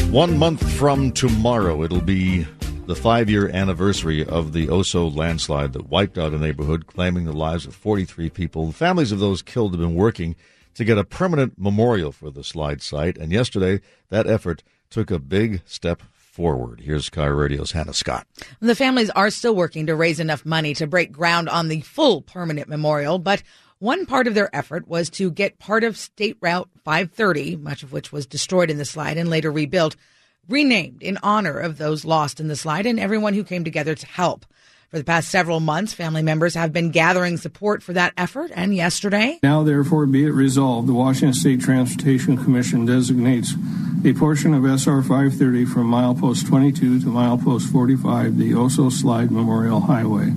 1 month from tomorrow, it'll be the 5-year anniversary of the Oso landslide that wiped out a neighborhood, claiming the lives of 43 people. The families of those killed have been working to get a permanent memorial for the slide site, and yesterday that effort took a big step forward. Here's KIRO Radio's Hannah Scott. The families are still working to raise enough money to break ground on the full permanent memorial, but one part of their effort was to get part of State Route 530, much of which was destroyed in the slide and later rebuilt, renamed in honor of those lost in the slide and everyone who came together to help. For the past several months, family members have been gathering support for that effort, and yesterday... Now, therefore, be it resolved, the Washington State Transportation Commission designates a portion of SR 530 from milepost 22 to milepost 45, the Oso Slide Memorial Highway.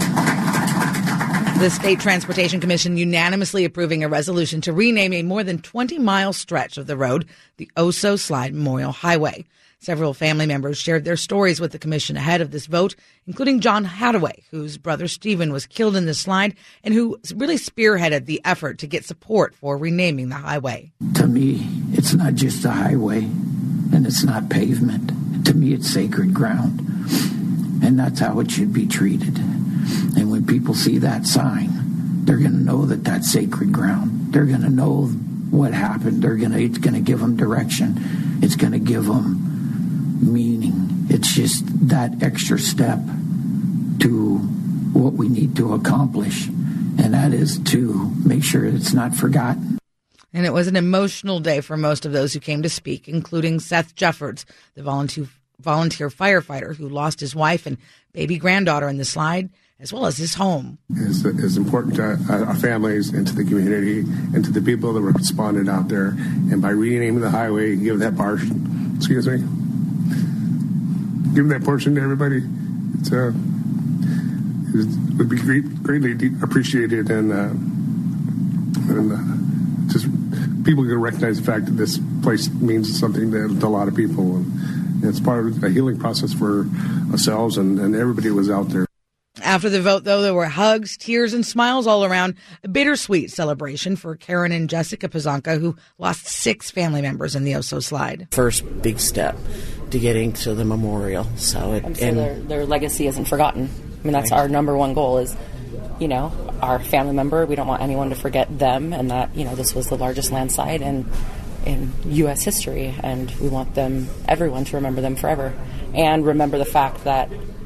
The State Transportation Commission unanimously approving a resolution to rename a more than 20-mile stretch of the road the Oso Slide Memorial Highway. Several family members shared their stories with the commission ahead of this vote, including John Hadaway, whose brother Stephen was killed in the slide and who really spearheaded the effort to get support for renaming the highway. To me, it's not just a highway and it's not pavement. To me, it's sacred ground, and that's how it should be treated. And when people see that sign, they're going to know that that's sacred ground. They're going to know what happened. It's going to give them direction. It's going to give them meaning. It's just that extra step to what we need to accomplish, and that is to make sure it's not forgotten. And it was an emotional day for most of those who came to speak, including Seth Jeffords, the volunteer firefighter who lost his wife and baby granddaughter in the slide, as well as his home. It's important to our families and to the community and to the people that were responding out there. And by renaming the highway, give that portion, give that portion to everybody. It would be greatly appreciated, and just people can recognize the fact that this place means something to a lot of people. And it's part of a healing process for ourselves, and everybody was out there. After the vote, though, there were hugs, tears, and smiles all around. A bittersweet celebration for Karen and Jessica Pazanka, who lost 6 family members in the Oso slide. First big step to getting to the memorial. So their legacy isn't forgotten. I mean, that's our number one goal is, our family member. We don't want anyone to forget them, and that, this was the largest landslide in U.S. history, and we want everyone to remember them forever, and remember the fact that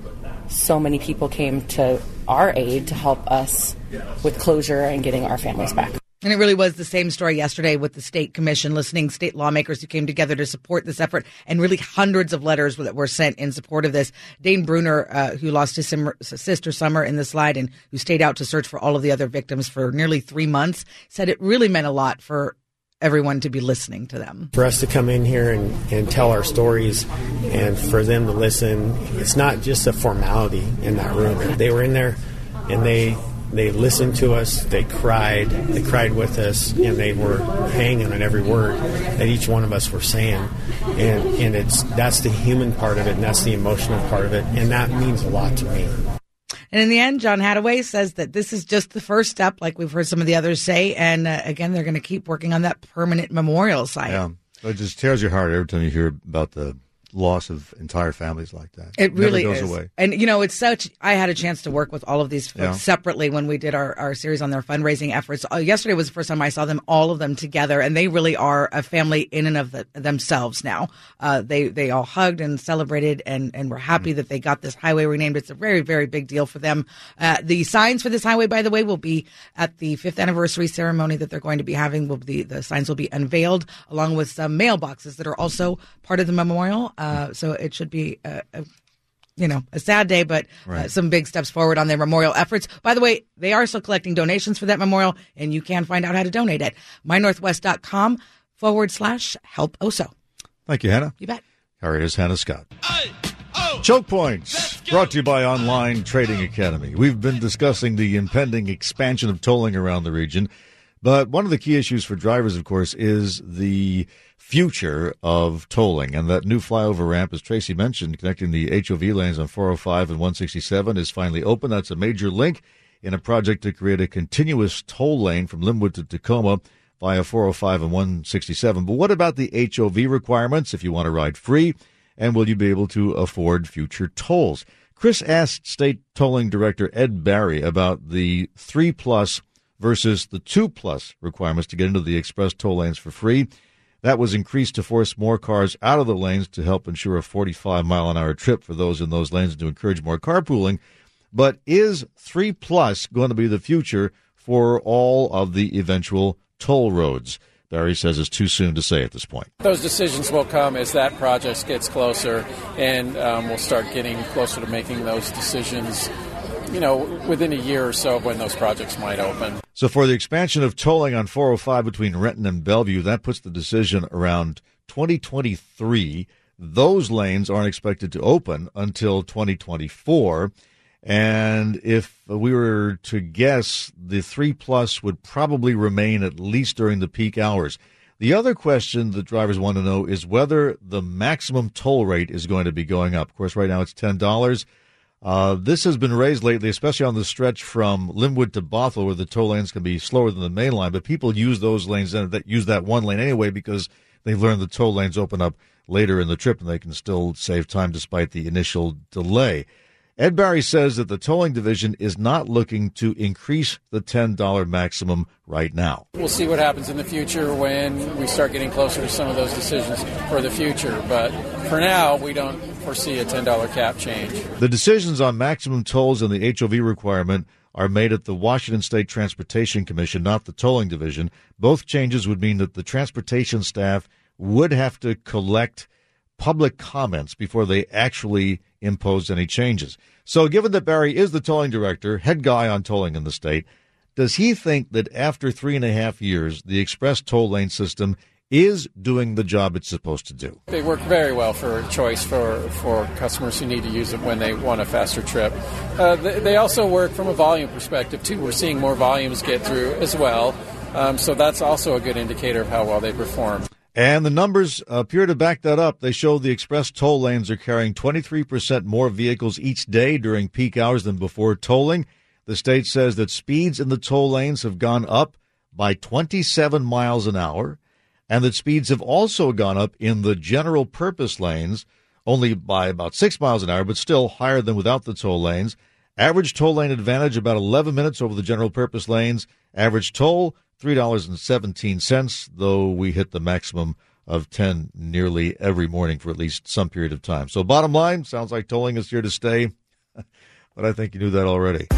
so many people came to our aid to help us with closure and getting our families back. And it really was the same story yesterday with the state commission, listening state lawmakers who came together to support this effort, and really hundreds of letters that were sent in support of this. Dane Bruner, who lost his sister Summer in the slide and who stayed out to search for all of the other victims for nearly 3 months, said it really meant a lot for everyone to be listening to them. For us to come in here and tell our stories and for them to listen, it's not just a formality in that room. They were in there and they listened to us, they cried with us, and they were hanging on every word that each one of us were saying. And that's the human part of it, and that's the emotional part of it, and that means a lot to me. And in the end, John Hadaway says that this is just the first step, like we've heard some of the others say. And again, they're going to keep working on that permanent memorial site. Yeah, it just tears your heart every time you hear about the loss of entire families like that. It really never goes is. away. And, it's such, I had a chance to work with all of these folks separately when we did our series on their fundraising efforts. Yesterday was the first time I saw all of them together, and they really are a family in and of themselves now. They all hugged and celebrated and were happy that they got this highway renamed. It's a very, very big deal for them. The signs for this highway, by the way, will be at the 5th anniversary ceremony that they're going to be having. The signs will be unveiled along with some mailboxes that are also part of the memorial. So it should be a sad day, but some big steps forward on their memorial efforts. By the way, they are still collecting donations for that memorial, and you can find out how to donate at mynorthwest.com/help Oso. Thank you, Hannah. You bet. Here is Hannah Scott. Choke Points, brought to you by Online Trading Academy. We've been discussing the impending expansion of tolling around the region, but one of the key issues for drivers, of course, is the future of tolling. And that new flyover ramp, as Tracy mentioned, connecting the HOV lanes on 405 and 167 is finally open. That's a major link in a project to create a continuous toll lane from Linwood to Tacoma via 405 and 167. But what about the HOV requirements if you want to ride free? And will you be able to afford future tolls? Chris asked State Tolling Director Ed Barry about the 3+ versus the 2+ requirements to get into the express toll lanes for free. That was increased to force more cars out of the lanes to help ensure a 45-mile-an-hour trip for those in those lanes and to encourage more carpooling. But is 3+ going to be the future for all of the eventual toll roads? Barry says it's too soon to say at this point. Those decisions will come as that project gets closer, and we'll start getting closer to making those decisions, within a year or so of when those projects might open. So for the expansion of tolling on 405 between Renton and Bellevue, that puts the decision around 2023. Those lanes aren't expected to open until 2024. And if we were to guess, the 3+ would probably remain at least during the peak hours. The other question that drivers want to know is whether the maximum toll rate is going to be going up. Of course, right now it's $10. This has been raised lately, especially on the stretch from Linwood to Bothell, where the toll lanes can be slower than the main line. But people use those lanes that use that one lane anyway because they've learned the toll lanes open up later in the trip and they can still save time despite the initial delay. Ed Barry says that the tolling division is not looking to increase the $10 maximum right now. We'll see what happens in the future when we start getting closer to some of those decisions for the future. But for now, we don't foresee a $10 cap change. The decisions on maximum tolls and the HOV requirement are made at the Washington State Transportation Commission, not the tolling division. Both changes would mean that the transportation staff would have to collect public comments before they actually impose any changes. So given that Barry is the tolling director, head guy on tolling in the state, does he think that after 3.5 years, the express toll lane system is doing the job it's supposed to do? They work very well for choice for customers who need to use it when they want a faster trip. They also work from a volume perspective, too. We're seeing more volumes get through as well. So that's also a good indicator of how well they perform. And the numbers appear to back that up. They show the express toll lanes are carrying 23% more vehicles each day during peak hours than before tolling. The state says that speeds in the toll lanes have gone up by 27 miles an hour, and that speeds have also gone up in the general purpose lanes, only by about 6 miles an hour, but still higher than without the toll lanes. Average toll lane advantage about 11 minutes over the general purpose lanes. Average toll $3.17, though we hit the maximum of 10 nearly every morning for at least some period of time. So bottom line, sounds like tolling is here to stay, but I think you knew that already.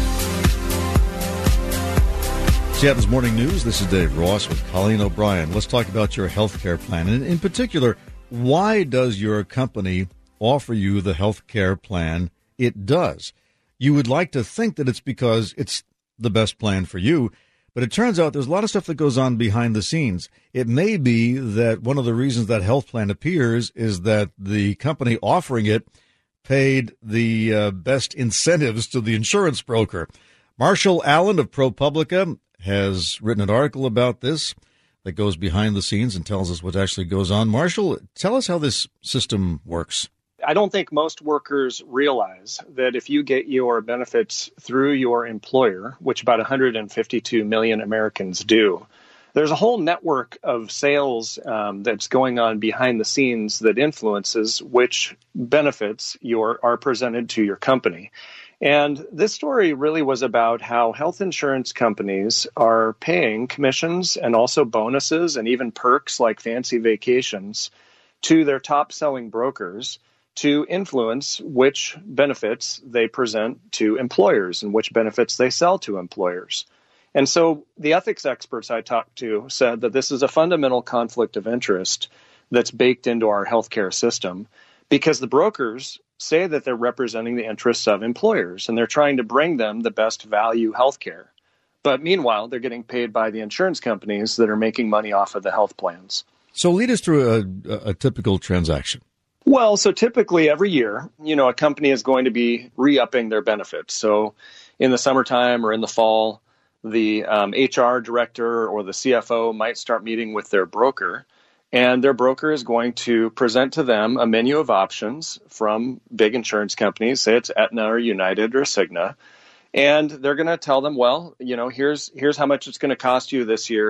Seattle's Morning News, this is Dave Ross with Colleen O'Brien. Let's talk about your health care plan. And in particular, why does your company offer you the health care plan it does? You would like to think that it's because it's the best plan for you, but it turns out there's a lot of stuff that goes on behind the scenes. It may be that one of the reasons that health plan appears is that the company offering it paid the best incentives to the insurance broker. Marshall Allen of ProPublica has written an article about this that goes behind the scenes and tells us what actually goes on. Marshall, tell us how this system works. I don't think most workers realize that if you get your benefits through your employer, which about 152 million Americans do, there's a whole network of sales that's going on behind the scenes that influences which benefits are presented to your company. And this story really was about how health insurance companies are paying commissions and also bonuses and even perks like fancy vacations to their top selling brokers to influence which benefits they present to employers and which benefits they sell to employers. And so the ethics experts I talked to said that this is a fundamental conflict of interest that's baked into our healthcare system because the brokers say that they're representing the interests of employers and they're trying to bring them the best value healthcare. But meanwhile, they're getting paid by the insurance companies that are making money off of the health plans. So lead us through a typical transaction. Well, so typically every year, a company is going to be re-upping their benefits. So in the summertime or in the fall, the HR director or the CFO might start meeting with their broker, and their broker is going to present to them a menu of options from big insurance companies, say it's Aetna or United or Cigna, and they're going to tell them, well, here's how much it's going to cost you this year.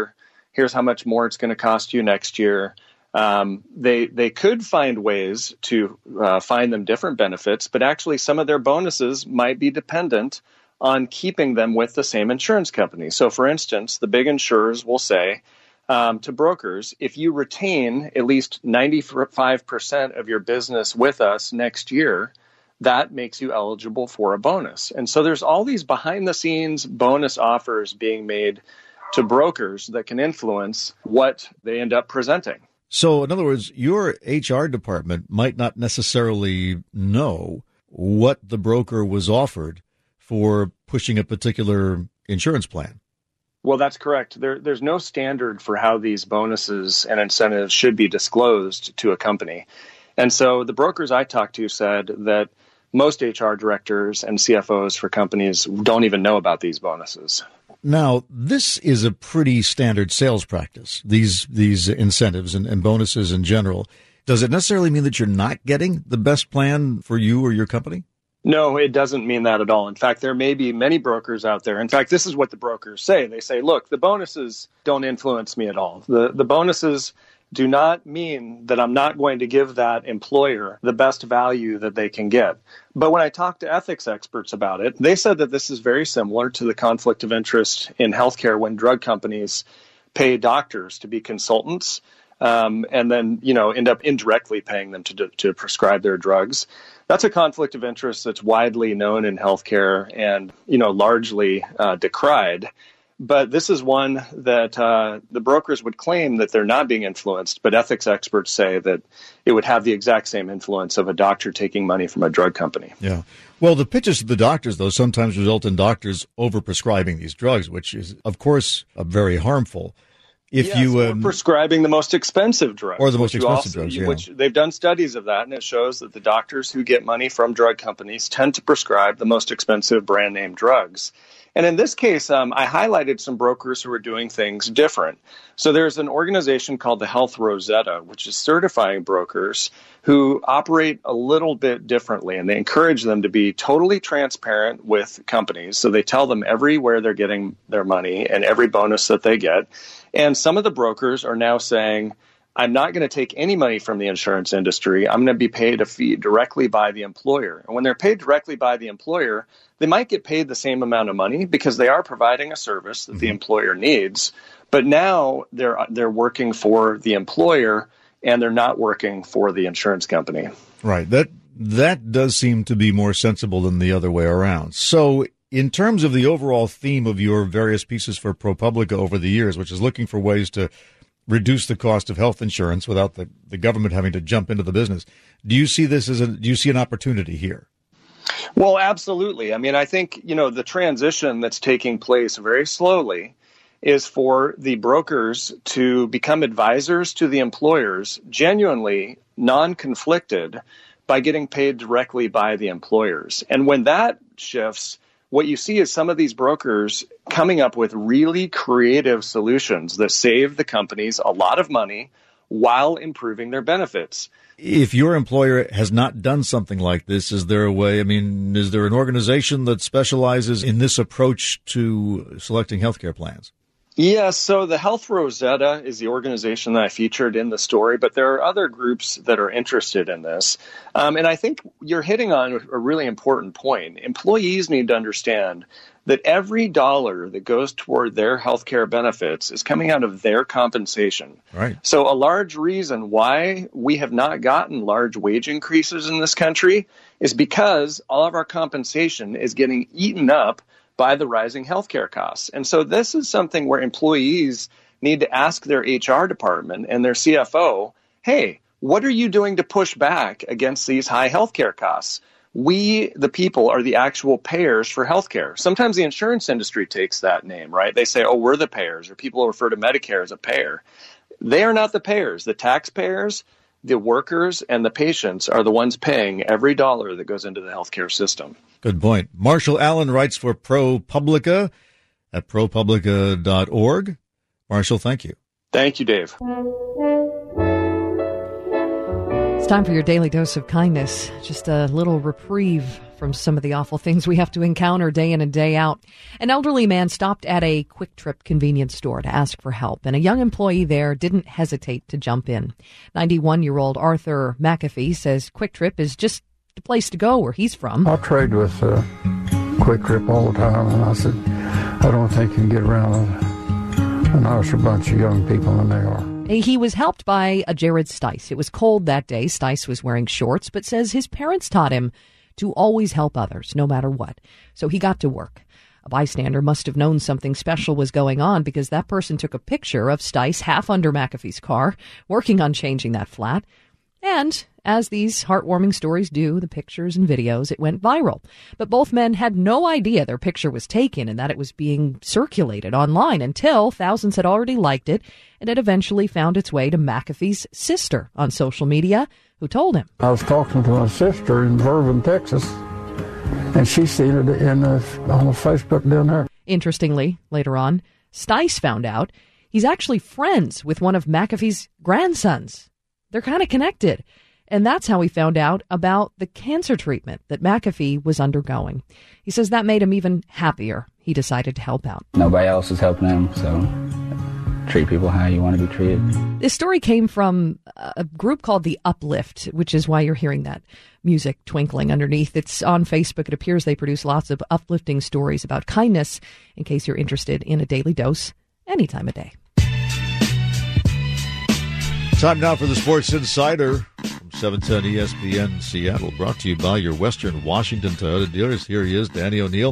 Here's how much more it's going to cost you next year. They could find ways to find them different benefits, but actually some of their bonuses might be dependent on keeping them with the same insurance company. So, for instance, the big insurers will say to brokers, if you retain at least 95% of your business with us next year, that makes you eligible for a bonus. And so there's all these behind-the-scenes bonus offers being made to brokers that can influence what they end up presenting. So, in other words, your HR department might not necessarily know what the broker was offered for pushing a particular insurance plan. Well, that's correct. There's no standard for how these bonuses and incentives should be disclosed to a company. And so the brokers I talked to said that most HR directors and CFOs for companies don't even know about these bonuses. Now, this is a pretty standard sales practice, these incentives and bonuses in general. Does it necessarily mean that you're not getting the best plan for you or your company? No, it doesn't mean that at all. In fact, there may be many brokers out there. In fact, this is what the brokers say. They say, look, the bonuses don't influence me at all. The bonuses do not mean that I'm not going to give that employer the best value that they can get. But when I talked to ethics experts about it, they said that this is very similar to the conflict of interest in healthcare when drug companies pay doctors to be consultants and then, end up indirectly paying them to prescribe their drugs. That's a conflict of interest that's widely known in healthcare and, largely decried. But this is one that the brokers would claim that they're not being influenced, but ethics experts say that it would have the exact same influence of a doctor taking money from a drug company. Yeah. Well, the pitches to the doctors, though, sometimes result in doctors overprescribing these drugs, which is, of course, very harmful. Or prescribing the most expensive drugs. Or the most expensive drugs, yeah. Which they've done studies of that, and it shows that the doctors who get money from drug companies tend to prescribe the most expensive brand name drugs. And in this case, I highlighted some brokers who are doing things different. So there's an organization called the Health Rosetta, which is certifying brokers who operate a little bit differently, and they encourage them to be totally transparent with companies. So they tell them everywhere they're getting their money and every bonus that they get. And some of the brokers are now saying, I'm not going to take any money from the insurance industry. I'm going to be paid a fee directly by the employer. And when they're paid directly by the employer, they might get paid the same amount of money because they are providing a service that the employer needs. But now they're working for the employer and they're not working for the insurance company. Right. That does seem to be more sensible than the other way around. So in terms of the overall theme of your various pieces for ProPublica over the years, which is looking for ways to reduce the cost of health insurance without the government having to jump into the business, do you see this do you see an opportunity here? Well, absolutely. I mean, I think, the transition that's taking place very slowly is for the brokers to become advisors to the employers, genuinely non-conflicted, by getting paid directly by the employers. And when that shifts, what you see is some of these brokers coming up with really creative solutions that save the companies a lot of money while improving their benefits. If your employer has not done something like this, is there a way? I mean, is there an organization that specializes in this approach to selecting healthcare plans? Yes, so the Health Rosetta is the organization that I featured in the story, but there are other groups that are interested in this. And I think you're hitting on a really important point. Employees need to understand that every dollar that goes toward their healthcare benefits is coming out of their compensation. Right. So a large reason why we have not gotten large wage increases in this country is because all of our compensation is getting eaten up by the rising healthcare costs. And so this is something where employees need to ask their HR department and their CFO, hey, what are you doing to push back against these high healthcare costs? We, the people, are the actual payers for healthcare. Sometimes the insurance industry takes that name, right? They say, oh, we're the payers, or people refer to Medicare as a payer. They are not the payers. The taxpayers, the workers, and the patients are the ones paying every dollar that goes into the healthcare system. Good point. Marshall Allen writes for ProPublica at ProPublica.org. Marshall, thank you. Thank you, Dave. It's time for your daily dose of kindness. Just a little reprieve from some of the awful things we have to encounter day in and day out. An elderly man stopped at a Quick Trip convenience store to ask for help, and a young employee there didn't hesitate to jump in. 91-year-old Arthur McAfee says Quick Trip is just the place to go where he's from. I trade with Quick Trip all the time, and I said, I don't think you can get around a nicer bunch of young people than they are. He was helped by a Jared Stice. It was cold that day. Stice was wearing shorts, but says his parents taught him to always help others, no matter what. So he got to work. A bystander must have known something special was going on because that person took a picture of Stice half under McAfee's car, working on changing that flat. And as these heartwarming stories do, the pictures and videos, it went viral. But both men had no idea their picture was taken and that it was being circulated online until thousands had already liked it, and it eventually found its way to McAfee's sister on social media, who told him. I was talking to my sister in Vervin, Texas, and she seen it on the Facebook down there. Interestingly, later on, Stice found out he's actually friends with one of McAfee's grandsons. They're kind of connected. And that's how he found out about the cancer treatment that McAfee was undergoing. He says that made him even happier. He decided to help out. Nobody else is helping him, so treat people how you want to be treated. This story came from a group called The Uplift, which is why you're hearing that music twinkling underneath. It's on Facebook. It appears they produce lots of uplifting stories about kindness, in case you're interested in a daily dose any time of day. Time now for the Sports Insider from 710 ESPN Seattle, brought to you by your Western Washington Toyota dealers. Here he is, Danny O'Neill.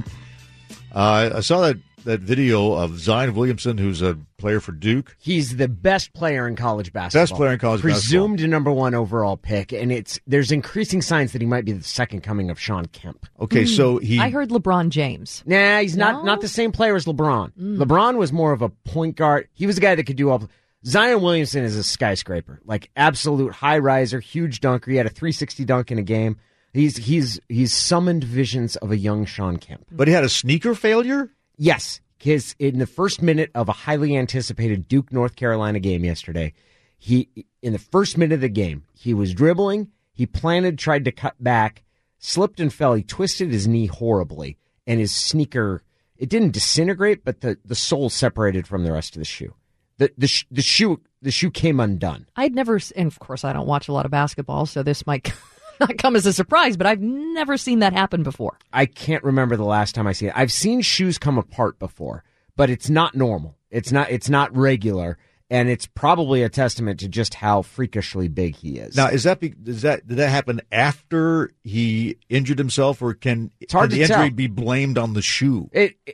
I saw that video of Zion Williamson, who's a player for Duke. He's the best player in college basketball. Best player in college basketball. Presumed number one overall pick, and there's increasing signs that he might be the second coming of Sean Kemp. Okay, so I heard LeBron James. Nah, he's not the same player as LeBron. LeBron was more of a point guard. He was a guy that could do all. Zion Williamson is a skyscraper, like absolute high riser, huge dunker. He had a 360 dunk in a game. He's summoned visions of a young Sean Kemp. But he had a sneaker failure? Yes. In the first minute of a highly anticipated Duke North Carolina game yesterday, in the first minute of the game, he was dribbling, he planted, tried to cut back, slipped and fell. He twisted his knee horribly, and his sneaker, it didn't disintegrate, but the sole separated from the rest of the shoe. The shoe came undone. I'd never, and of course I don't watch a lot of basketball, so this might not come as a surprise, but I've never seen that happen before. I can't remember the last time I seen it. I've seen shoes come apart before, but it's not normal. It's not regular, and it's probably a testament to just how freakishly big he is. Now, did that happen after he injured himself, or can the injury be blamed on the shoe?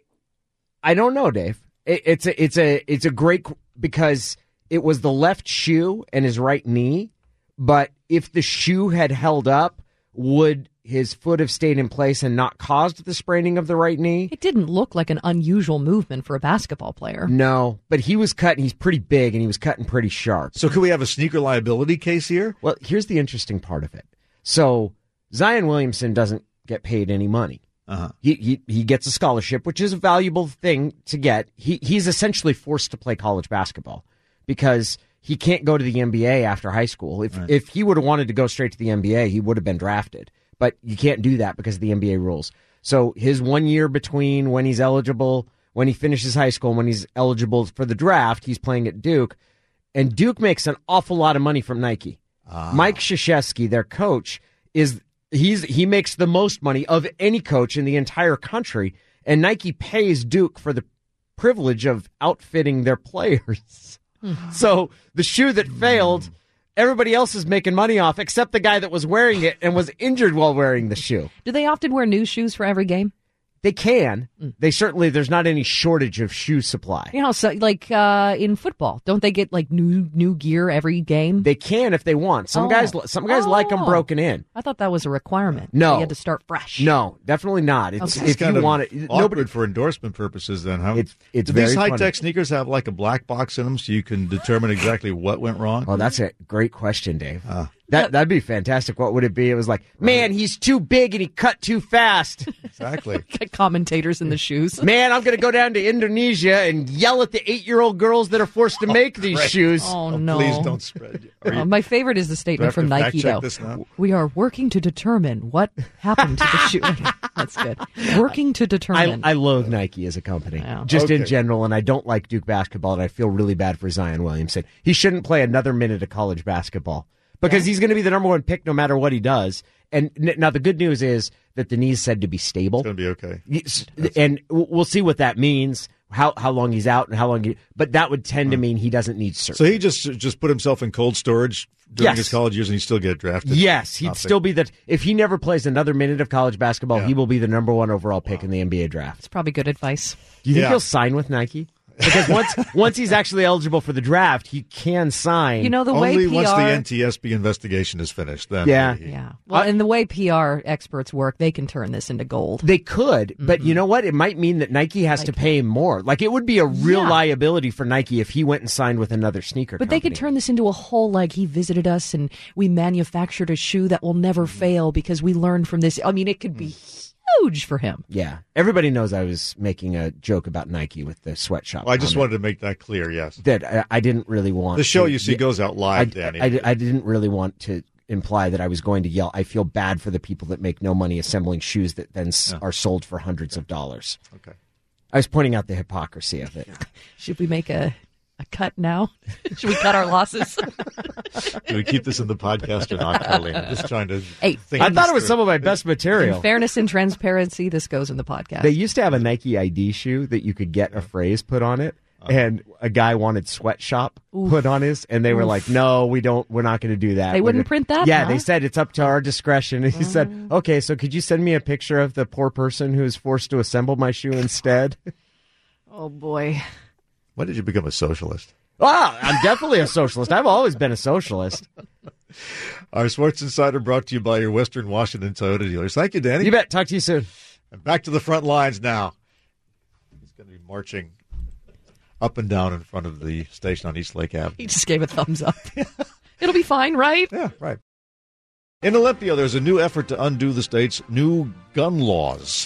I don't know, Dave. It's a great, because it was the left shoe and his right knee, but if the shoe had held up, would his foot have stayed in place and not caused the spraining of the right knee? It didn't look like an unusual movement for a basketball player. No, but he was cutting, he's pretty big, and he was cutting pretty sharp. So could we have a sneaker liability case here? Well, here's the interesting part of it. So Zion Williamson doesn't get paid any money. Uh-huh. He gets a scholarship, which is a valuable thing to get. He's essentially forced to play college basketball because he can't go to the NBA after high school. If he would have wanted to go straight to the NBA, he would have been drafted. But you can't do that because of the NBA rules. So his 1 year between when he's eligible, when he finishes high school, and when he's eligible for the draft, he's playing at Duke. And Duke makes an awful lot of money from Nike. Mike Krzyzewski, their coach, he makes the most money of any coach in the entire country, and Nike pays Duke for the privilege of outfitting their players. So the shoe that failed, everybody else is making money off except the guy that was wearing it and was injured while wearing the shoe. Do they often wear new shoes for every game? They can. They certainly, there's not any shortage of shoe supply. You know, so like in football, don't they get like new gear every game? They can if they want. Some guys like them broken in. I thought that was a requirement. No, you had to start fresh. No, definitely not. It's if you want it. Awkward for endorsement purposes, then, huh? It's Do very these high-tech funny. sneakers have like a black box in them so you can determine exactly what went wrong? Oh, that's a great question, Dave. That'd be fantastic. What would it be? It was like, man, he's too big and he cut too fast. Exactly. Commentators in the shoes. Man, I'm going to go down to Indonesia and yell at the 8-year-old girls that are forced to make these shoes. Oh, no. Please don't spread. My favorite is the statement from Nike, though. We are working to determine what happened to the shoe. That's good. Working to determine. I loathe Nike as a company, in general, and I don't like Duke basketball, and I feel really bad for Zion Williamson. He shouldn't play another minute of college basketball because he's going to be the number one pick no matter what he does. And now the good news is that the knee's said to be stable. It's going to be okay. And we'll see what that means, how long he's out and how long but that would tend to mean he doesn't need surgery. So he just put himself in cold storage during his college years and he'd still get drafted? Yes, he'd still be if he never plays another minute of college basketball, he will be the number one overall pick in the NBA draft. It's probably good advice. Do you think he'll sign with Nike? Because once he's actually eligible for the draft, he can sign. You know, the way only PR... once the NTSB investigation is finished. Then yeah. Well, and the way PR experts work, they can turn this into gold. They could, but you know what? It might mean that Nike has to pay him more. Like, it would be a real liability for Nike if he went and signed with another sneaker company. But they could turn this into a whole, like, he visited us and we manufactured a shoe that will never fail because we learned from this. I mean, it could be huge for him. Yeah. Everybody knows I was making a joke about Nike with the sweatshop. Well, I just wanted to make that clear, yes. That I didn't really want the show goes out live, Danny. I didn't really want to imply that I was going to yell. I feel bad for the people that make no money assembling shoes that then are sold for hundreds of dollars. Okay. I was pointing out the hypocrisy of it. Should we make a cut now? Should we cut our losses? Do we keep this in the podcast or not, Colleen? I'm just trying to think. I thought it was some of my best material. In fairness and transparency, this goes in the podcast. They used to have a Nike ID shoe that you could get a phrase put on it, and a guy wanted sweatshop put on his, and they were like, no, we're not going to do that. They wouldn't print that? Yeah, they said it's up to our discretion. And he said, okay, so could you send me a picture of the poor person who's forced to assemble my shoe instead? Oh, boy. When did you become a socialist? Wow, I'm definitely a socialist. I've always been a socialist. Our Sports Insider brought to you by your Western Washington Toyota dealers. Thank you, Danny. You bet. Talk to you soon. And back to the front lines now. He's going to be marching up and down in front of the station on East Lake Avenue. He just gave a thumbs up. It'll be fine, right? Yeah, right. In Olympia, there's a new effort to undo the state's new gun laws.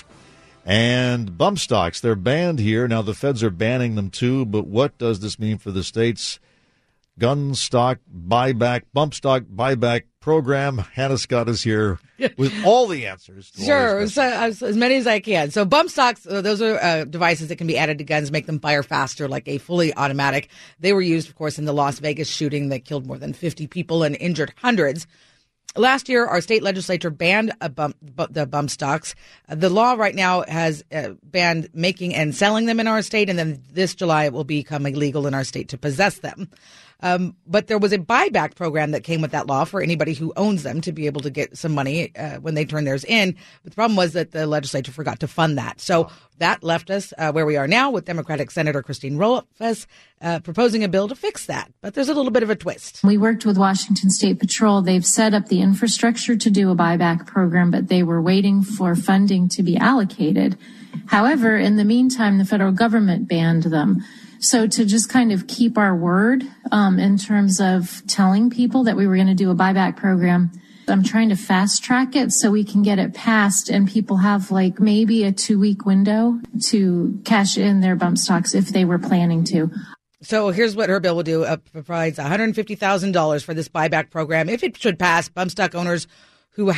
And bump stocks, they're banned here. Now, the feds are banning them too, but what does this mean for the state's gun stock buyback, bump stock buyback program? Hannah Scott is here with all the answers. Sure, so, as many as I can. So bump stocks, those are devices that can be added to guns, make them fire faster, like a fully automatic. They were used, of course, in the Las Vegas shooting that killed more than 50 people and injured hundreds. Last year, our state legislature banned the bump stocks. The law right now has banned making and selling them in our state, and then this July it will become illegal in our state to possess them. But there was a buyback program that came with that law for anybody who owns them to be able to get some money when they turn theirs in. But the problem was that the legislature forgot to fund that. So that left us where we are now with Democratic Senator Christine Rojas proposing a bill to fix that. But there's a little bit of a twist. We worked with Washington State Patrol. They've set up the infrastructure to do a buyback program, but they were waiting for funding to be allocated. However, in the meantime, the federal government banned them. So to just kind of keep our word in terms of telling people that we were going to do a buyback program, I'm trying to fast track it so we can get it passed and people have like maybe a 2-week window to cash in their bump stocks if they were planning to. So here's what her bill will do. It provides $150,000 for this buyback program. If it should pass, bump stock owners who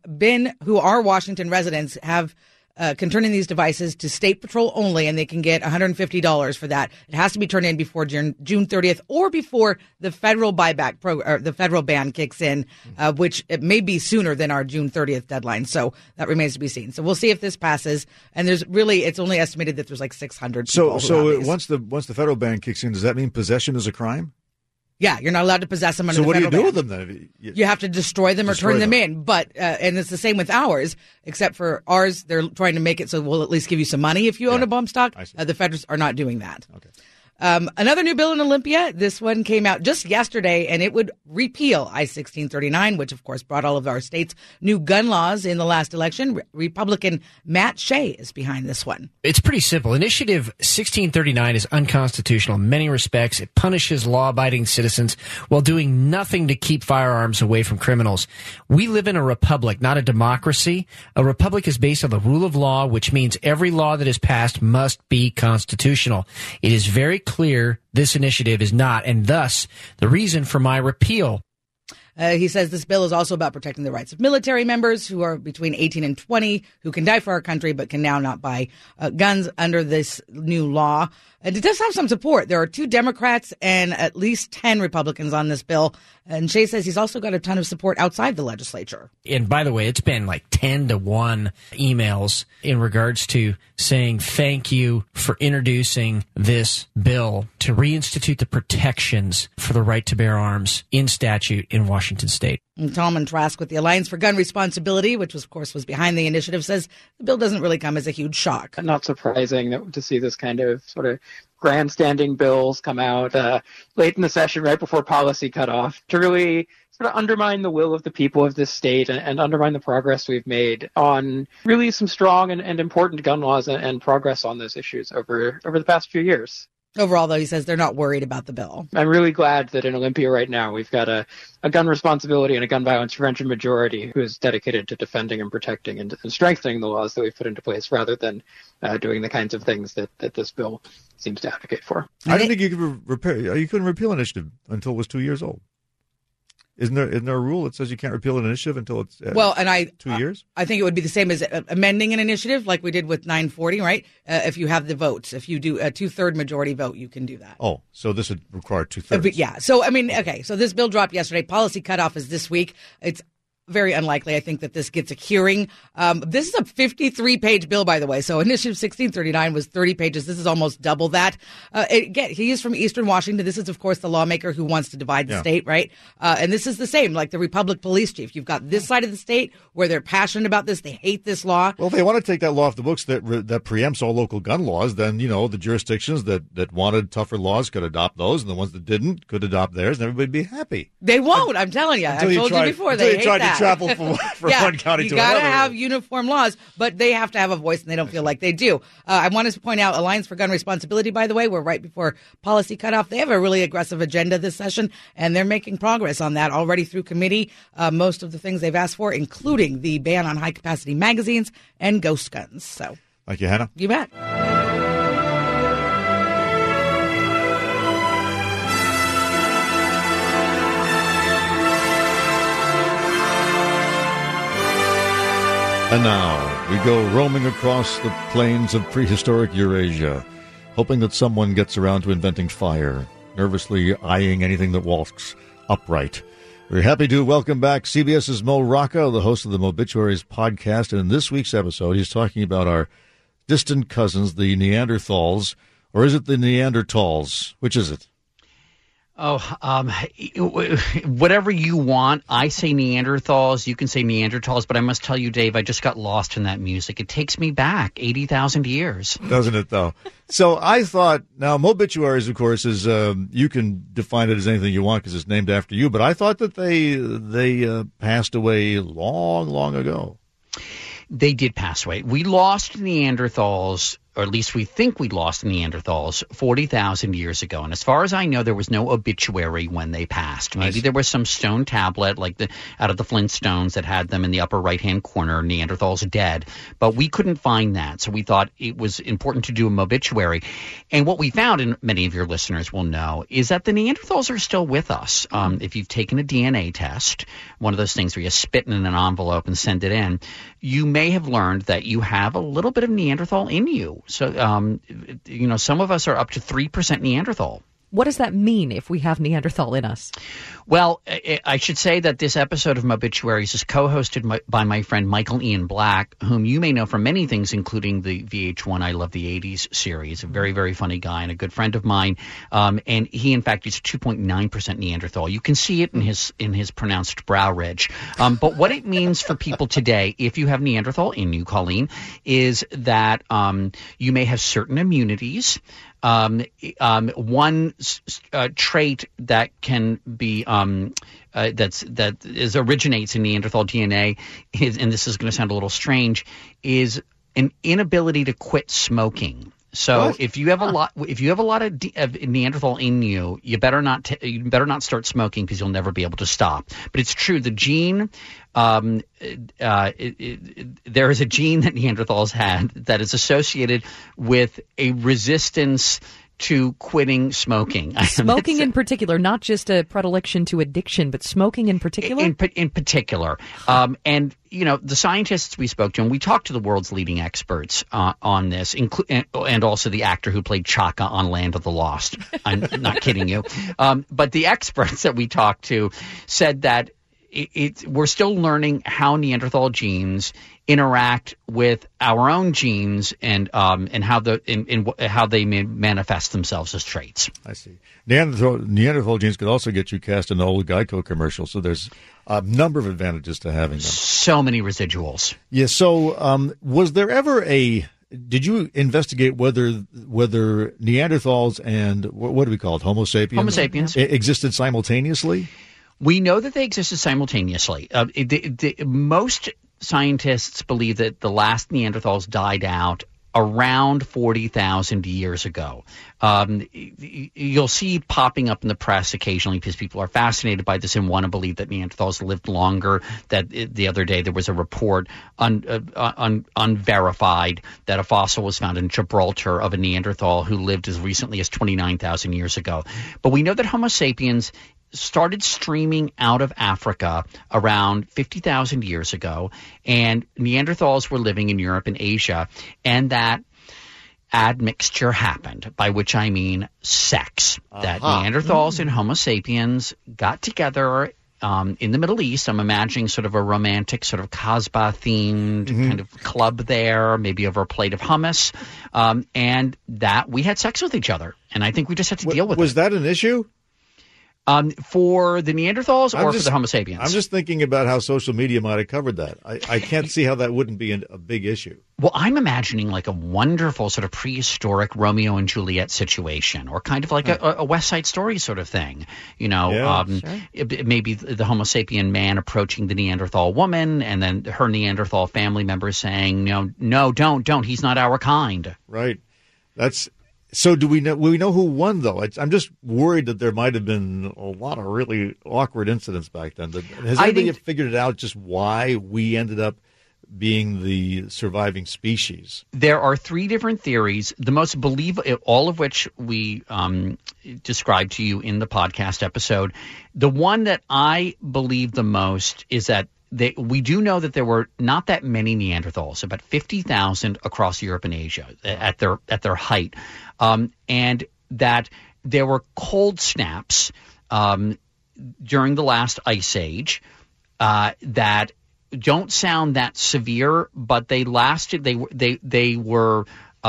are Washington residents can turn in these devices to State Patrol only, and they can get $150 for that. It has to be turned in before June 30th or before the federal buyback or the federal ban kicks in, which it may be sooner than our June 30th deadline. So that remains to be seen. So we'll see if this passes. And it's only estimated that there's like 600 people. So once the federal ban kicks in, does that mean possession is a crime? Yeah, you're not allowed to possess them under the federal ban. So what do you do with them then? You have to destroy them or turn them in. But and it's the same with ours, except for ours, they're trying to make it so we'll at least give you some money if you own a bump stock. The feds are not doing that. Okay. Another new bill in Olympia. This one came out just yesterday, and it would repeal I-1639, which, of course, brought all of our states new gun laws in the last election. Republican Matt Shea is behind this one. It's pretty simple. Initiative 1639 is unconstitutional in many respects. It punishes law-abiding citizens while doing nothing to keep firearms away from criminals. We live in a republic, not a democracy. A republic is based on the rule of law, which means every law that is passed must be constitutional. It is very clear this initiative is not, and thus the reason for my repeal. He says this bill is also about protecting the rights of military members who are between 18 and 20 who can die for our country but can now not buy guns under this new law. And it does have some support. There are 2 Democrats and at least 10 Republicans on this bill. And Shea says he's also got a ton of support outside the legislature. And by the way, it's been like 10-to-1 emails in regards to saying thank you for introducing this bill to reinstitute the protections for the right to bear arms in statute in Washington state. And Tallman Trask with the Alliance for Gun Responsibility, which was, of course, was behind the initiative, says the bill doesn't really come as a huge shock. Not surprising to see this kind of sort of grandstanding bills come out late in the session, right before policy cutoff, to really sort of undermine the will of the people of this state and undermine the progress we've made on really some strong and important gun laws and progress on those issues over the past few years. Overall, though, he says they're not worried about the bill. I'm really glad that in Olympia right now we've got a gun responsibility and a gun violence prevention majority who is dedicated to defending and protecting and strengthening the laws that we've put into place rather than doing the kinds of things that this bill seems to advocate for. I didn't think you couldn't repeal an initiative until it was 2 years old. Isn't there a rule that says you can't repeal an initiative until it's 2 years? I think it would be the same as amending an initiative like we did with 940, right? If you have the votes. If you do a 2/3 majority vote, you can do that. Oh, so this would require 2/3. Yeah. So, I mean, okay. So this bill dropped yesterday. Policy cutoff is this week. It's very unlikely, I think, that this gets a hearing. This is a 53-page bill, by the way. So Initiative 1639 was 30 pages. This is almost double that. Again, he is from Eastern Washington. This is, of course, the lawmaker who wants to divide the state, right? And this is the same, like the Republic police chief. You've got this side of the state where they're passionate about this. They hate this law. Well, if they want to take that law off the books that preempts all local gun laws, then, the jurisdictions that wanted tougher laws could adopt those, and the ones that didn't could adopt theirs, and everybody'd be happy. They won't, I'm telling you. I've told you before. They hate that. Travel from one county to another. You got to have uniform laws, but they have to have a voice, and they don't feel like they do. I want to point out Alliance for Gun Responsibility, by the way, we're right before policy cutoff. They have a really aggressive agenda this session, and they're making progress on that already through committee. Most of the things they've asked for, including the ban on high-capacity magazines and ghost guns. So, thank you, Hannah. You bet. And now we go roaming across the plains of prehistoric Eurasia, hoping that someone gets around to inventing fire, nervously eyeing anything that walks upright. We're happy to welcome back CBS's Mo Rocca, the host of the Mobituaries podcast. And in this week's episode, he's talking about our distant cousins, the Neanderthals. Or is it the Neanderthals? Which is it? Oh, whatever you want. I say Neanderthals. You can say Neanderthals. But I must tell you, Dave, I just got lost in that music. It takes me back 80,000 years. Doesn't it, though? So I thought, now, Mobituaries, of course, is you can define it as anything you want because it's named after you. But I thought that they passed away long, long ago. They did pass away. We lost Neanderthals, or at least we think we lost Neanderthals 40,000 years ago. And as far as I know, there was no obituary when they passed. Maybe there was some stone tablet out of the Flintstones that had them in the upper right-hand corner, Neanderthals dead. But we couldn't find that. So we thought it was important to do a obituary. And what we found, and many of your listeners will know, is that the Neanderthals are still with us. If you've taken a DNA test, one of those things where you spit in an envelope and send it in, you may have learned that you have a little bit of Neanderthal in you. So, some of us are up to 3% Neanderthal. What does that mean if we have Neanderthal in us? Well, I should say that this episode of Mobituaries is co-hosted by my friend Michael Ian Black, whom you may know from many things, including the VH1 I Love the 80s series. A very, very funny guy and a good friend of mine. And he, in fact, is 2.9% Neanderthal. You can see it in his pronounced brow ridge. But what it means for people today, if you have Neanderthal in you, Colleen, is that you may have certain immunities. One trait that can be originates in Neanderthal DNA is, and this is going to sound a little strange, is an inability to quit smoking. So if you have a lot of Neanderthal in you, you better not start smoking because you'll never be able to stop. But it's true, the gene, there is a gene that Neanderthals had that is associated with a resistance to quitting smoking. Smoking in particular, not just a predilection to addiction, but smoking in particular? In particular. And, the scientists we spoke to, and we talked to the world's leading experts on this, and also the actor who played Chaka on Land of the Lost. I'm not kidding you. But the experts that we talked to said that we're still learning how Neanderthal genes interact with our own genes and how how they manifest themselves as traits. I see. Neanderthal genes could also get you cast in the old Geico commercial, so there's a number of advantages to having them. So many residuals. Yeah, so was there ever did you investigate whether Neanderthals and what do we call it, Homo sapiens? Homo sapiens. Existed simultaneously? We know that they existed simultaneously. Most scientists believe that the last Neanderthals died out around 40,000 years ago. You'll see popping up in the press occasionally because people are fascinated by this and want to believe that Neanderthals lived longer. That the other day there was a report unverified that a fossil was found in Gibraltar of a Neanderthal who lived as recently as 29,000 years ago. But we know that Homo sapiens started streaming out of Africa around 50,000 years ago, and Neanderthals were living in Europe and Asia, and that admixture happened, by which I mean sex. That Neanderthals and Homo sapiens got together in the Middle East. I'm imagining sort of a romantic, sort of Casbah-themed kind of club there, maybe over a plate of hummus, and that we had sex with each other. And I think we just had to deal with it. Was that an issue? For the Neanderthals for the Homo sapiens? I'm just thinking about how social media might have covered that. I can't see how that wouldn't be a big issue. Well, I'm imagining like a wonderful sort of prehistoric Romeo and Juliet situation, or kind of like a West Side Story sort of thing. Maybe the Homo sapien man approaching the Neanderthal woman, and then her Neanderthal family members saying, no, don't. He's not our kind. Right. So do we know who won, though? I'm just worried that there might have been a lot of really awkward incidents back then. Has anybody figured it out just why we ended up being the surviving species? There are three different theories, the most believable, all of which we described to you in the podcast episode. The one that I believe the most is that we do know that there were not that many Neanderthals, about 50,000 across Europe and Asia at their height, and that there were cold snaps during the last ice age that don't sound that severe, but they lasted. They were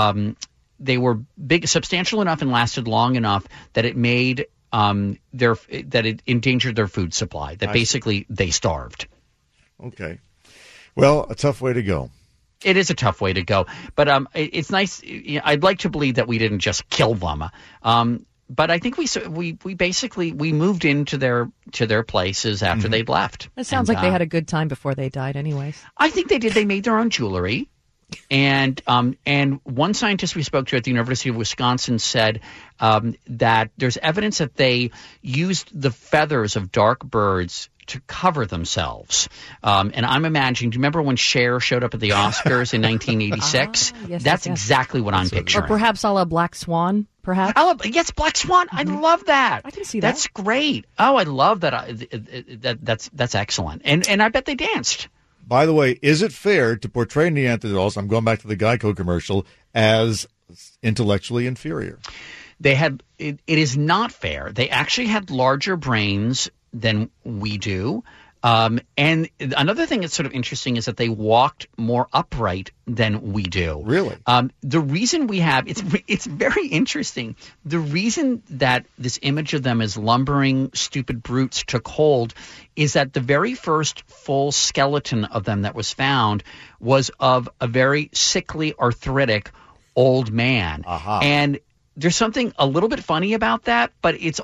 big, substantial enough, and lasted long enough that it made that it endangered their food supply. That basically they starved. Okay. Well, a tough way to go. It is a tough way to go. But it's nice. I'd like to believe that we didn't just kill them. But I think we basically moved into their places after they'd left. It sounds like they had a good time before they died anyways. I think they did. They made their own jewelry. And one scientist we spoke to at the University of Wisconsin said that there's evidence that they used the feathers of dark birds to cover themselves. And I'm imagining, do you remember when Cher showed up at the Oscars in 1986? Yes, That's yes. exactly what I'm picturing. Or perhaps a la Black Swan, perhaps? Yes, Black Swan. I love that. I can see that. That's great. Oh, I love that. That's excellent. And I bet they danced. By the way, is it fair to portray Neanderthals, I'm going back to the Geico commercial, as intellectually inferior? It is not fair. They actually had larger brains than we do. And another thing that's sort of interesting is that they walked more upright than we do. Really? The reason we have it's very interesting. The reason that this image of them as lumbering, stupid brutes took hold is that the very first full skeleton of them that was found was of a very sickly, arthritic old man. Aha. And there's something a little bit funny about that, but it's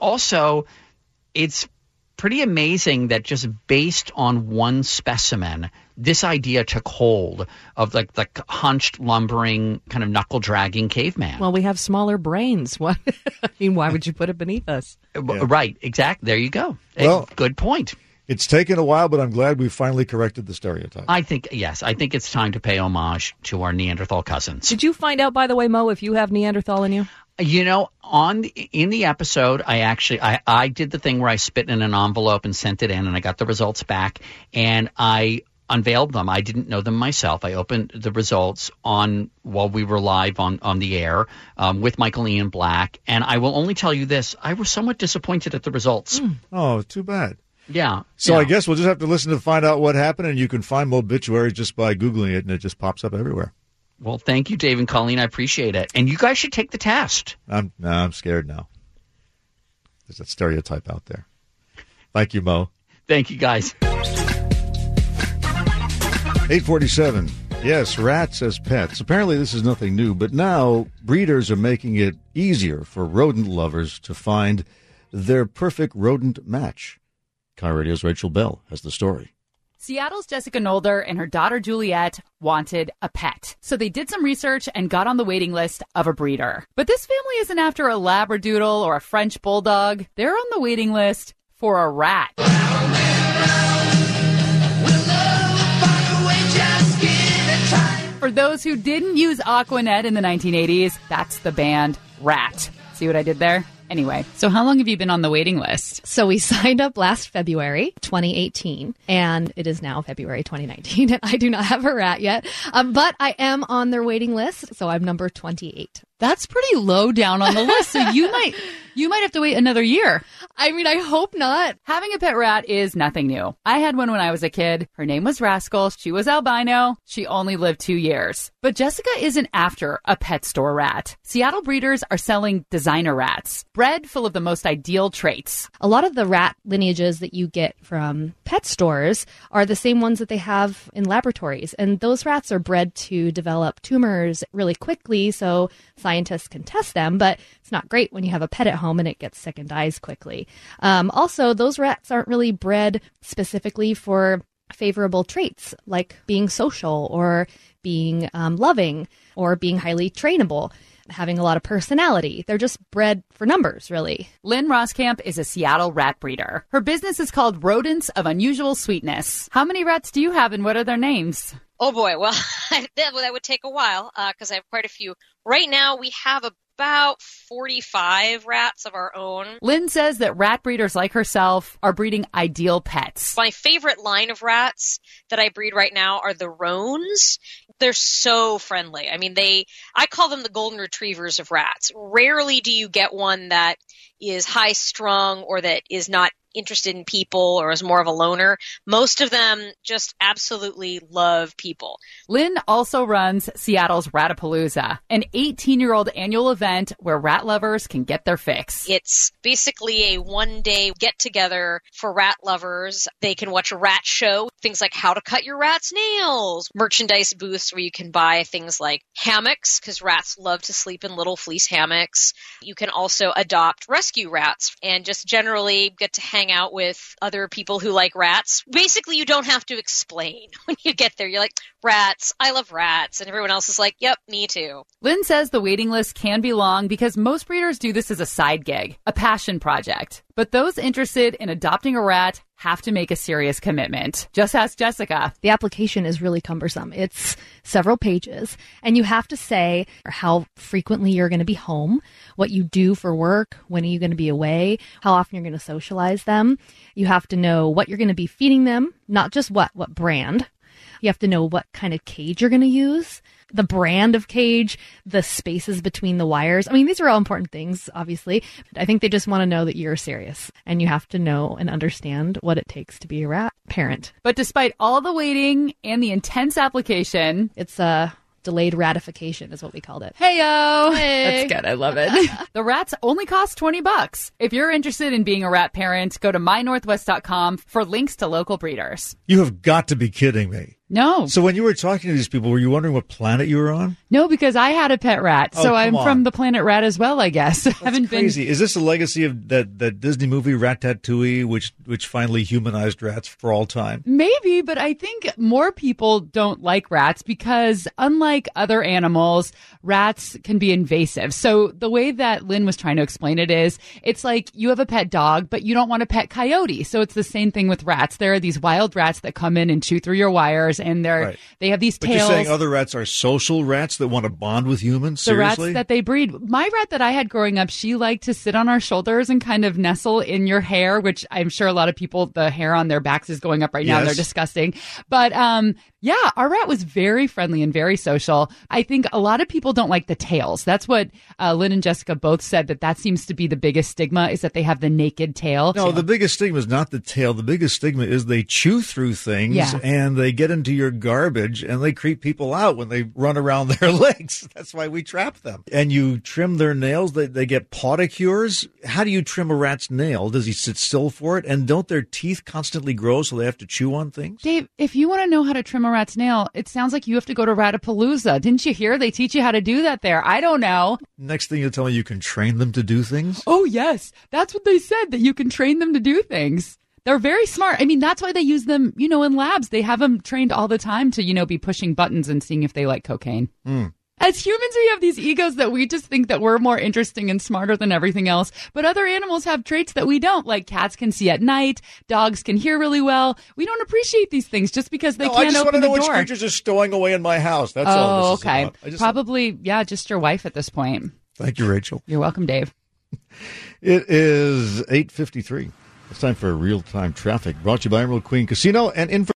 pretty amazing that just based on one specimen, this idea took hold of like the hunched, lumbering, kind of knuckle-dragging caveman. Well, we have smaller brains. What? I mean, why would you put it beneath us? Right, exactly. There you go. Well, good point. It's taken a while, but I'm glad we finally corrected the stereotype. I think it's time to pay homage to our Neanderthal cousins. Did you find out, by the way, Mo, if you have Neanderthal in you? You know, in the episode, I did the thing where I spit in an envelope and sent it in, and I got the results back, and I unveiled them. I didn't know them myself. I opened the results while we were live on the air with Michael Ian Black, and I will only tell you this: I was somewhat disappointed at the results. Oh, too bad. Yeah. So I guess we'll just have to listen to find out what happened, and you can find obituaries just by Googling it, and it just pops up everywhere. Well, thank you, Dave and Colleen. I appreciate it. And you guys should take the test. I'm scared now. There's a stereotype out there. Thank you, Mo. Thank you, guys. 847. Yes, rats as pets. Apparently this is nothing new, but now breeders are making it easier for rodent lovers to find their perfect rodent match. KIRO Radio's Rachel Bell has the story. Seattle's Jessica Nolder and her daughter Juliet wanted a pet. So they did some research and got on the waiting list of a breeder. But this family isn't after a Labradoodle or a French Bulldog. They're on the waiting list for a rat. For those who didn't use Aquanet in the 1980s, that's the band Rat. See what I did there? Anyway, so how long have you been on the waiting list? So we signed up last February 2018, and it is now February 2019, and I do not have a rat yet, but I am on their waiting list, so I'm number 28. That's pretty low down on the list, so you might have to wait another year. I mean, I hope not. Having a pet rat is nothing new. I had one when I was a kid. Her name was Rascal. She was albino. She only lived 2 years. But Jessica isn't after a pet store rat. Seattle breeders are selling designer rats, bred full of the most ideal traits. A lot of the rat lineages that you get from pet stores are the same ones that they have in laboratories. And those rats are bred to develop tumors really quickly, so scientists can test them, but it's not great when you have a pet at home and it gets sick and dies quickly. Also, those rats aren't really bred specifically for favorable traits like being social or being loving or being highly trainable, having a lot of personality. They're just bred for numbers, really. Lynn Roskamp is a Seattle rat breeder. Her business is called Rodents of Unusual Sweetness. How many rats do you have and what are their names? Oh boy, well, that would take a while because I have quite a few. Right now we have about 45 rats of our own. Lynn says that rat breeders like herself are breeding ideal pets. My favorite line of rats that I breed right now are the Roans. They're so friendly. I mean, I call them the golden retrievers of rats. Rarely do you get one that is high strung or that is not interested in people or is more of a loner. Most of them just absolutely love people. Lynn also runs Seattle's Ratapalooza, an 18-year-old annual event where rat lovers can get their fix. It's basically a one-day get-together for rat lovers. They can watch a rat show, things like how to cut your rat's nails, merchandise booths where you can buy things like hammocks, because rats love to sleep in little fleece hammocks. You can also adopt rescue rats and just generally get to hang out with other people who like rats. Basically, you don't have to explain when you get there. You're like, rats, I love rats. And everyone else is like, yep, me too. Lynn says the waiting list can be long because most breeders do this as a side gig, a passion project. But those interested in adopting a rat have to make a serious commitment. Just ask Jessica. The application is really cumbersome. It's several pages, and you have to say how frequently you're going to be home, what you do for work, when are you going to be away, how often you're going to socialize them. You have to know what you're going to be feeding them, not just what brand. You have to know what kind of cage you're going to use, the brand of cage, the spaces between the wires. I mean, these are all important things, obviously. I think they just want to know that you're serious, and you have to know and understand what it takes to be a rat parent. But despite all the waiting and the intense application, it's a delayed ratification is what we called it. Hey-o! Hey. That's good. I love it. The rats only cost $20. If you're interested in being a rat parent, go to mynorthwest.com for links to local breeders. You have got to be kidding me. No. So when you were talking to these people, were you wondering what planet you were on? No, because I had a pet rat, Oh, so come I'm on. from the planet Rat as well, I guess. Haven't been. Crazy. Is this a legacy of that Disney movie Ratatouille, which finally humanized rats for all time? Maybe, but I think more people don't like rats because unlike other animals, rats can be invasive. So the way that Lynn was trying to explain it is, it's like you have a pet dog, but you don't want a pet coyote. So it's the same thing with rats. There are these wild rats that come in and chew through your wires, and they have these But tails. you're saying other rats are social rats that want to bond with humans? The Seriously? rats that they breed. My rat that I had growing up, she liked to sit on our shoulders and kind of nestle in your hair, which I'm sure a lot of people, the hair on their backs is going up right now. Yes. They're disgusting. But yeah, our rat was very friendly and very social. I think a lot of people don't like the tails. That's what Lynn and Jessica both said, that seems to be the biggest stigma, is that they have the naked tail. No, the biggest stigma is not the tail. The biggest stigma is they chew through things and they get into your garbage and they creep people out when they run around their legs. That's why we trap them. And you trim their nails. They get podicures. How do you trim a rat's nail? Does he sit still for it? And don't their teeth constantly grow so they have to chew on things? Dave, if you want to know how to trim a rat's nail, it sounds like you have to go to Ratapalooza. Didn't you hear? They teach you how to do that there. I don't know. Next thing you'll tell me you can train them to do things? Oh, yes. That's what they said, that you can train them to do things. They're very smart. I mean, that's why they use them, in labs. They have them trained all the time to, be pushing buttons and seeing if they like cocaine. As humans, we have these egos that we just think that we're more interesting and smarter than everything else. But other animals have traits that we don't. Like cats can see at night. Dogs can hear really well. We don't appreciate these things just because they can't open the door. I just want to know which creatures are stowing away in my house. That's all this is okay. about. Probably, just your wife at this point. Thank you, Rachel. You're welcome, Dave. It is 8:53. It's time for real-time traffic, brought to you by Emerald Queen Casino and